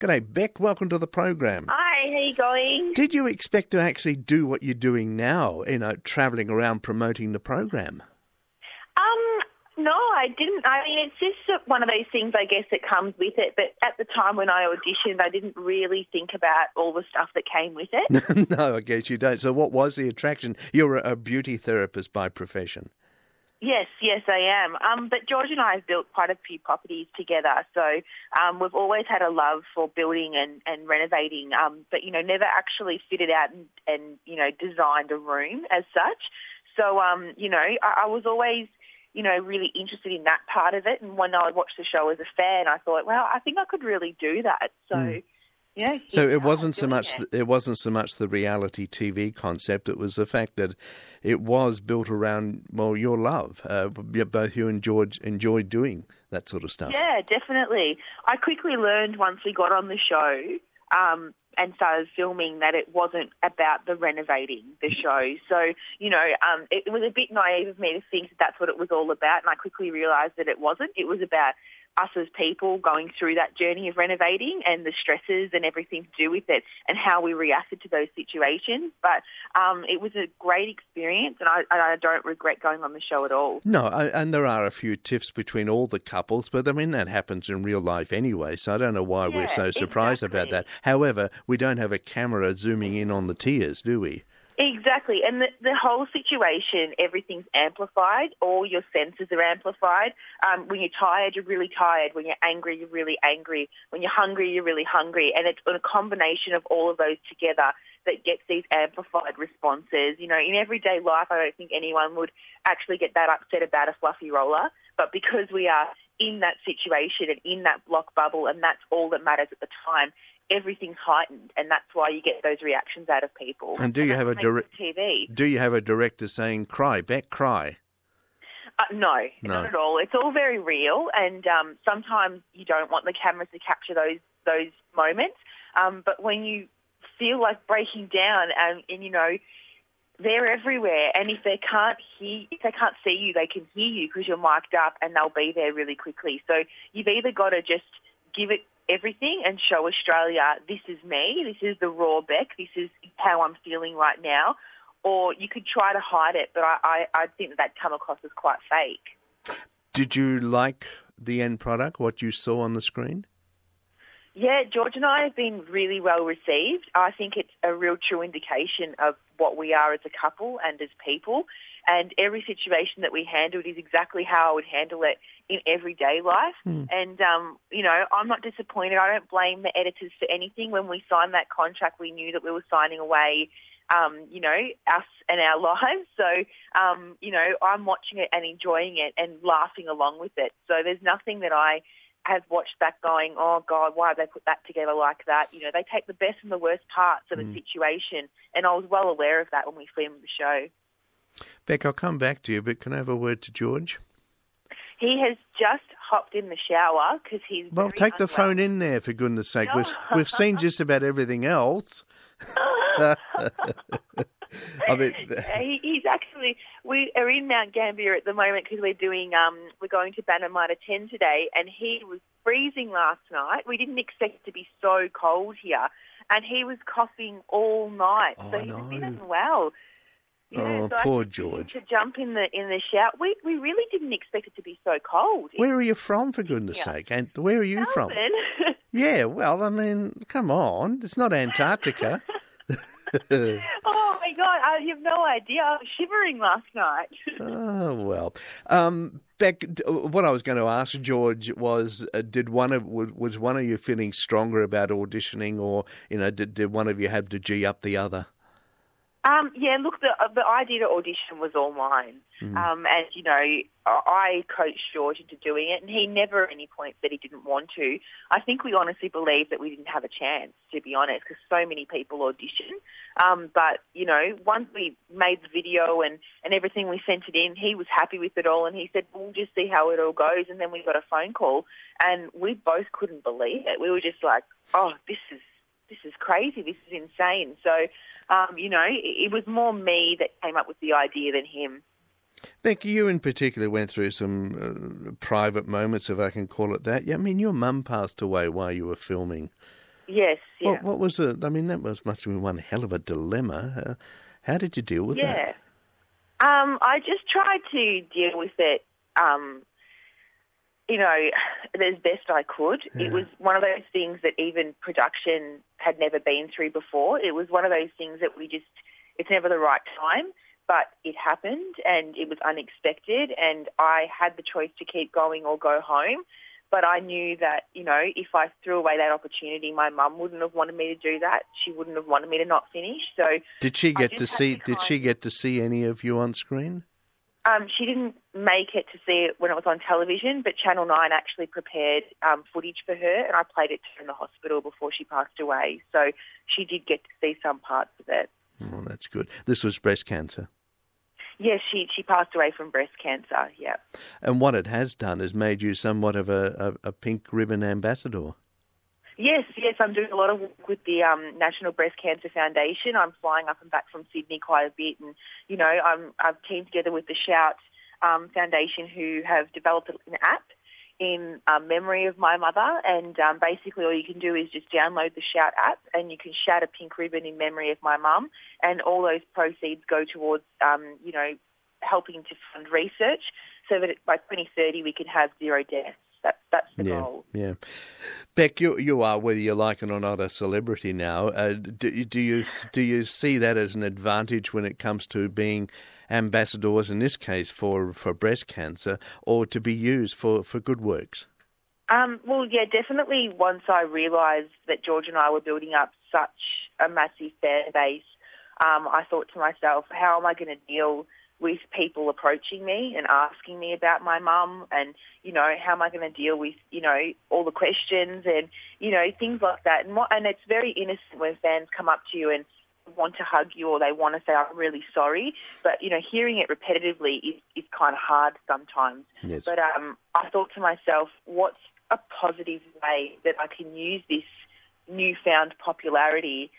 G'day, Beck. Welcome to the program. Hi, how you going? Did you expect to actually do what you're doing now, travelling around promoting the program? No, I didn't. I mean, it's just one of those things, I guess, that comes with it. But at the time when I auditioned, I didn't really think about all the stuff that came with it. No, I guess you don't. So what was the attraction? You're a beauty therapist by profession. Yes, I am. But George and I have built quite a few properties together. So we've always had a love for building and renovating, but, never actually fitted out and designed a room as such. So, I was always really interested in that part of it. And when I watched the show as a fan, I thought, well, I think I could really do that. So, So it wasn't so much the reality TV concept. It was the fact that it was built around, your love. Both you and George enjoyed doing that sort of stuff. Yeah, definitely. I quickly learned once we got on the show and started filming that it wasn't about the renovating the show. So, it was a bit naive of me to think that that's what it was all about, and I quickly realised that it wasn't. It was about us as people going through that journey of renovating and the stresses and everything to do with it and how we reacted to those situations. But it was a great experience, and I don't regret going on the show at all. No, and there are a few tiffs between all the couples, but I mean, that happens in real life anyway, so I don't know why we're so surprised about that. However, we don't have a camera zooming in on the tears, do we? Exactly, and the whole situation, everything's amplified. All your senses are amplified. When you're tired, you're really tired. When you're angry, you're really angry. When you're hungry, you're really hungry. And it's a combination of all of those together that gets these amplified responses. In everyday life, I don't think anyone would actually get that upset about a fluffy roller. But because we are in that situation and in that block bubble, and that's all that matters at the time, everything's heightened, and that's why you get those reactions out of people. And do you have a director saying, "Cry, Beck, cry"? No, not at all. It's all very real, and sometimes you don't want the cameras to capture those moments. But when you feel like breaking down, and they're everywhere, and if they can't see you, they can hear you because you're mic'd up, and they'll be there really quickly. So you've either got to just give it everything and show Australia, this is me, this is the raw Beck, this is how I'm feeling right now, or you could try to hide it, but I think that'd come across as quite fake. Did you like the end product, what you saw on the screen? Yeah, George and I have been really well received. I think it's a real true indication of what we are as a couple and as people. And every situation that we handled is exactly how I would handle it in everyday life. And, I'm not disappointed. I don't blame the editors for anything. When we signed that contract, we knew that we were signing away, us and our lives. So, I'm watching it and enjoying it and laughing along with it. So there's nothing that I have watched back going, oh, God, why have they put that together like that? They take the best and the worst parts of a situation, and I was well aware of that when we filmed the show. Beck, I'll come back to you, but can I have a word to George? He has just hopped in the shower because he's take the phone in there, for goodness sake. We've seen just about everything else. He's actually, we are in Mount Gambier at the moment because we're going to Bannermitre 10 today, and he was freezing last night. We didn't expect it to be so cold here, and he was coughing all night. So he's been unwell. So poor George. To jump in the shower. We really didn't expect it to be so cold. Where are you from, for goodness sake? And where are you from? Yeah, well, I mean, come on. It's not Antarctica. Oh, my God. You have no idea. I was shivering last night. Oh, well. Beck, what I was going to ask George was, was one of you feeling stronger about auditioning, or, did one of you have to G up the other? Yeah, look, the idea to audition was all mine. And, I coached George into doing it, and he never at any point said he didn't want to. I think we honestly believed that we didn't have a chance, to be honest, because so many people audition. But, once we made the video and everything, we sent it in, he was happy with it all, and he said, we'll just see how it all goes. And then we got a phone call, and we both couldn't believe it. We were just like, oh, this is crazy, this is insane. So, it was more me that came up with the idea than him. Beck, you in particular went through some private moments, if I can call it that. I mean, your mum passed away while you were filming. Yes, yeah. What was it? I mean, must have been one hell of a dilemma. How did you deal with that? Yeah. I just tried to deal with it, as best I could. Yeah. It was one of those things that even production had never been through before. It was one of those things that it's never the right time, but it happened and it was unexpected, and I had the choice to keep going or go home. But I knew that, if I threw away that opportunity, my mum wouldn't have wanted me to do that. She wouldn't have wanted me to not finish. So did she get to see any of you on screen? She didn't make it to see it when it was on television, but Channel 9 actually prepared footage for her, and I played it to her in the hospital before she passed away. So she did get to see some parts of it. Oh, that's good. This was breast cancer. Yes, she passed away from breast cancer, yeah. And what it has done is made you somewhat of a pink ribbon ambassador. Yes, I'm doing a lot of work with the National Breast Cancer Foundation. I'm flying up and back from Sydney quite a bit, and, I've teamed together with the Shout Foundation, who have developed an app in memory of my mother, and basically all you can do is just download the Shout app and you can shout a pink ribbon in memory of my mum, and all those proceeds go towards, helping to fund research so that by 2030 we can have zero deaths. That's the goal. Yeah. Beck, you are, whether you like it or not, a celebrity now. Do you see that as an advantage when it comes to being ambassadors, in this case, for breast cancer, or to be used for good works? Well, yeah, definitely once I realised that George and I were building up such a massive fan base, I thought to myself, how am I going to deal with people approaching me and asking me about my mum, and, how am I going to deal with, all the questions and, things like that. And it's very innocent when fans come up to you and want to hug you or they want to say, I'm really sorry. But, hearing it repetitively is kind of hard sometimes. Yes. But I thought to myself, what's a positive way that I can use this newfound popularity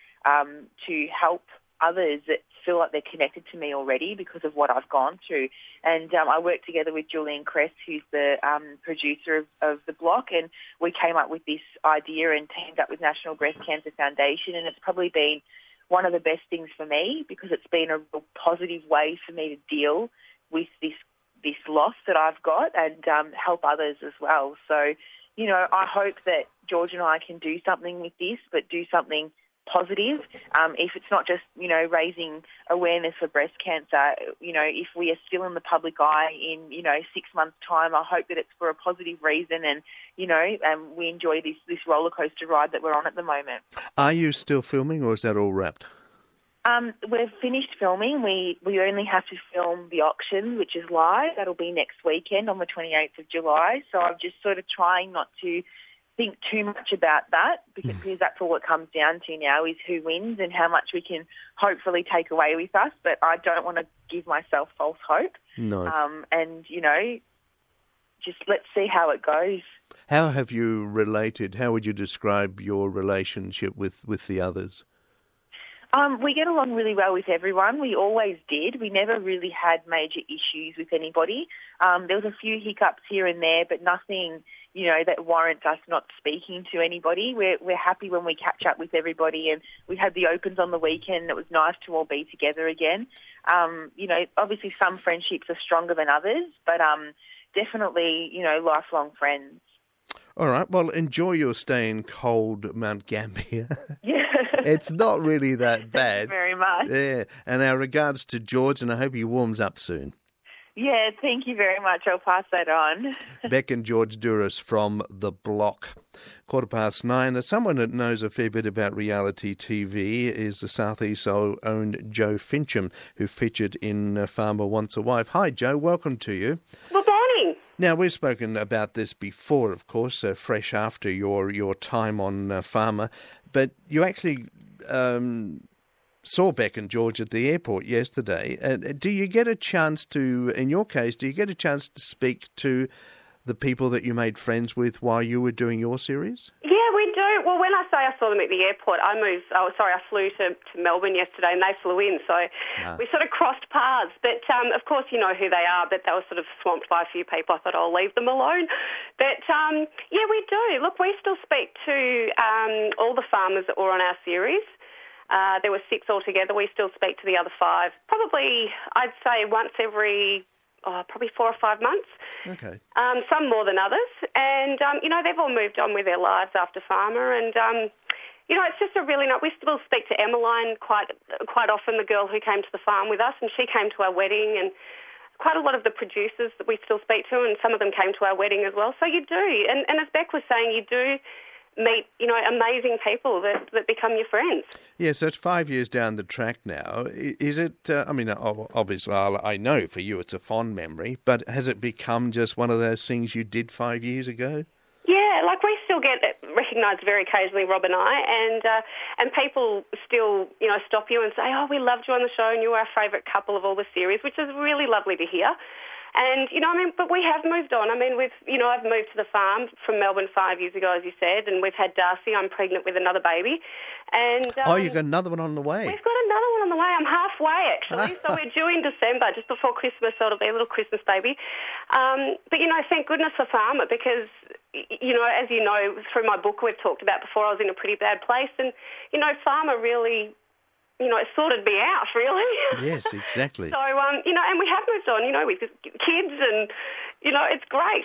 to help others that feel like they're connected to me already because of what I've gone through. And I worked together with Julian Kress, who's the producer of the block, and we came up with this idea and teamed up with National Breast Cancer Foundation, and it's probably been one of the best things for me because it's been a real positive way for me to deal with this loss that I've got and help others as well. So, I hope that George and I can do something with this, but do something positive. If it's not just, raising awareness for breast cancer, if we are still in the public eye in, 6 months' time, I hope that it's for a positive reason and, and we enjoy this roller coaster ride that we're on at the moment. Are you still filming, or is that all wrapped? We've finished filming. We only have to film the auction, which is live. That'll be next weekend on the 28th of July. So I'm just sort of trying not to think too much about that because that's all it comes down to now is who wins and how much we can hopefully take away with us. But I don't want to give myself false hope. No. And, just let's see how it goes. How have you related? How would you describe your relationship with the others? We get along really well with everyone. We always did. We never really had major issues with anybody. There was a few hiccups here and there, but nothing, that warrants us not speaking to anybody. We're happy when we catch up with everybody, and we had the opens on the weekend. It was nice to all be together again. Obviously some friendships are stronger than others, but definitely, lifelong friends. All right. Well, enjoy your stay in cold Mount Gambier. Yeah. It's not really that bad. Thank you very much. Yeah. And our regards to George, and I hope he warms up soon. Yeah, thank you very much. I'll pass that on. Beck and George Douras from The Block. 9:15. Someone that knows a fair bit about reality TV is the South East-owned Joe Fincham, who featured in Farmer Wants a Wife. Hi, Joe. Welcome to you. Good morning. Now, we've spoken about this before, of course, fresh after your time on Farmer, but you actually saw Beck and George at the airport yesterday. Do you get a chance to, in your case, to speak to the people that you made friends with while you were doing your series? Yeah, we do. well, when I say I saw them at the airport, I flew to Melbourne yesterday and they flew in, so we sort of crossed paths. But, of course, you know who they are, but they were sort of swamped by a few people. I thought I'll leave them alone. But, yeah, we do. Look, we still speak to all the farmers that were on our series. There were 6 altogether. We still speak to the other 5. Probably, I'd say once every... probably 4 or 5 months. Okay. Some more than others. And, you know, they've all moved on with their lives after Farmer. And, you know, it's just a really nice... We still speak to Emmeline quite often, the girl who came to the farm with us, and she came to our wedding, and quite a lot of the producers that we still speak to, and some of them came to our wedding as well. So you do. And as Beck was saying, you do meet, you know, amazing people that become your friends. Yeah, so it's 5 years down the track now. Is it, I mean, obviously, I know for you it's a fond memory, but has it become just one of those things you did 5 years ago? Yeah, like we still get recognised very occasionally, Rob and I, and people still, you know, stop you and say, oh, we loved you on the show and you were our favourite couple of all the series, which is really lovely to hear. And, you know, I mean, but we have moved on. I mean, I've moved to the farm from Melbourne 5 years ago, as you said, and we've had Darcy. I'm pregnant with another baby. And you've got another one on the way. We've got another one on the way. I'm halfway, actually. So we're due in December, just before Christmas, so it'll be a little Christmas baby. But, you know, thank goodness for Farmer because, you know, as you know, through my book we've talked about before, I was in a pretty bad place. And, you know, Farmer really... you know, it sorted me out, really. Yes, exactly. So, you know, and we have moved on, you know, with kids and, you know, it's great.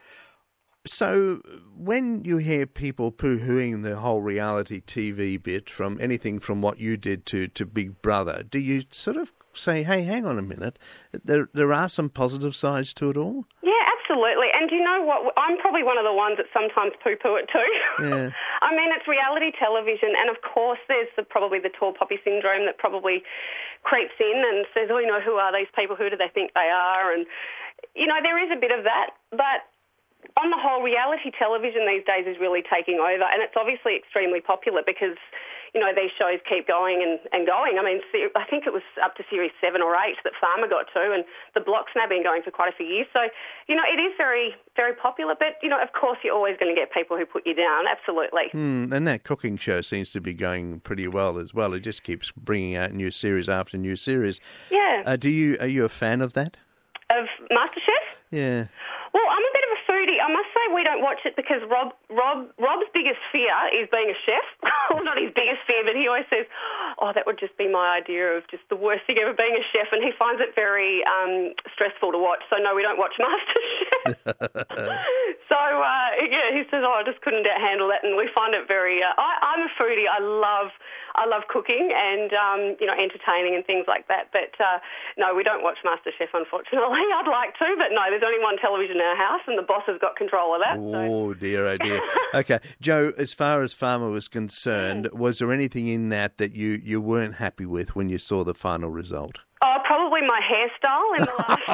So when you hear people poo-hooing the whole reality TV bit, from anything from what you did to Big Brother, do you sort of say, hey, hang on a minute, there are some positive sides to it all? Yeah, absolutely. And you know what? I'm probably one of the ones that sometimes poo-poo it too. Yeah. I mean, it's reality television, and of course there's probably the tall poppy syndrome that probably creeps in and says, oh, you know, who are these people? Who do they think they are? And, you know, there is a bit of that, but on the whole, reality television these days is really taking over, and it's obviously extremely popular because, you know, these shows keep going and going. I mean, I think it was up to series 7 or 8 that Farmer got to, and the block's now been going for quite a few years. So, you know, it is very, very popular, but, you know, of course you're always going to get people who put you down, absolutely. And that cooking show seems to be going pretty well as well. It just keeps bringing out new series after new series. Yeah. Are you a fan of that? Of MasterChef? Yeah. Well, I'm a bit of a foodie. I must say we don't watch it because Rob's biggest fear is being a chef. Well, not his biggest fear, but he always says, oh, that would just be my idea of just the worst thing ever, being a chef, and he finds it very stressful to watch. So, no, we don't watch MasterChef. So, yeah, he says, oh, I just couldn't handle that, and we find it very... I'm a foodie. I love cooking and, you know, entertaining and things like that. But, no, we don't watch MasterChef, unfortunately. I'd like to, but no, there's only one television in our house and the boss has got control of that. Oh, dear, oh, dear. Okay. Joe, as far as Farmer was concerned, was there anything in that you weren't happy with when you saw the final result? Oh, probably my hairstyle in the last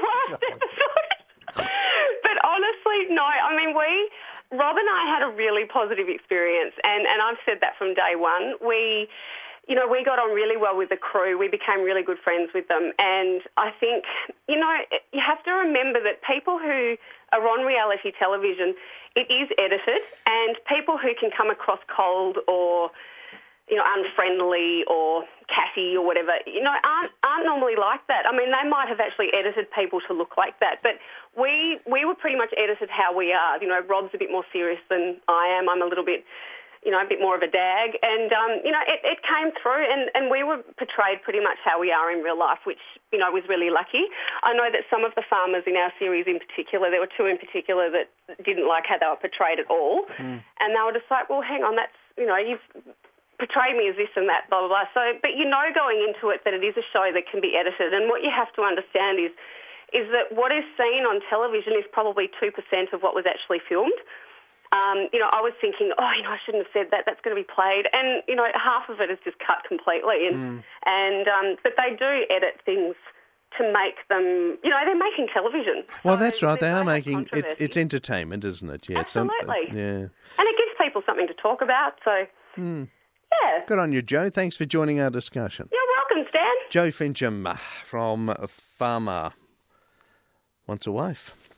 episode. But honestly, no. I mean, Rob and I had a really positive experience, and I've said that from day one. We got on really well with the crew. We became really good friends with them. And I think, you know, you have to remember that people who are on reality television, it is edited, and people who can come across cold or, you know, unfriendly or catty or whatever, you know, aren't normally like that. I mean, they might have actually edited people to look like that, but we were pretty much edited how we are. You know, Rob's a bit more serious than I am. I'm a little bit, you know, a bit more of a dag. And, you know, it came through and we were portrayed pretty much how we are in real life, which, you know, was really lucky. I know that some of the farmers in our series in particular, there were 2 in particular that didn't like how they were portrayed at all. And they were just like, well, hang on, that's, you know, you've portrayed me as this and that, blah, blah, blah. So, but you know going into it that it is a show that can be edited. And what you have to understand is that what is seen on television is probably 2% of what was actually filmed. You know, I was thinking, oh, you know, I shouldn't have said that. That's going to be played. And, you know, half of it is just cut completely. But they do edit things to make them, you know, they're making television. Well, that's right. They are making, it's entertainment, isn't it? Yeah, absolutely. Yeah. And it gives people something to talk about. So, yeah. Good on you, Joe. Thanks for joining our discussion. You're welcome, Stan. Joe Fincham from Farmer. Once a wife.